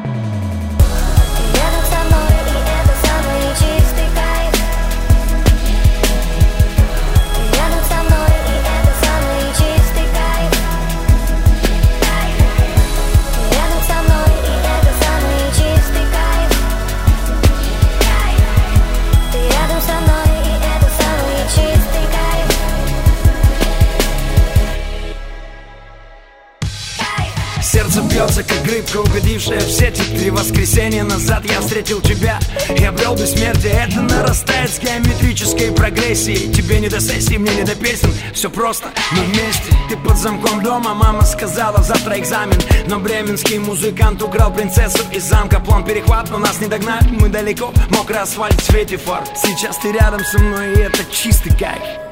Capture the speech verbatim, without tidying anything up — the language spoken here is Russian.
Сердце бьется, как рыбка, угодившая в сети. Три воскресенья назад я встретил тебя и обрел бессмертие. Это нарастает с геометрической прогрессией. Тебе не до сессии, мне не до песен. Все просто, мы вместе. Ты под замком дома, мама сказала, завтра экзамен. Но бременский музыкант украл принцессу из замка. План перехват, но нас не догнать. Мы далеко, мокрый асфальт в свете фар. Сейчас ты рядом со мной, и это чистый кайф.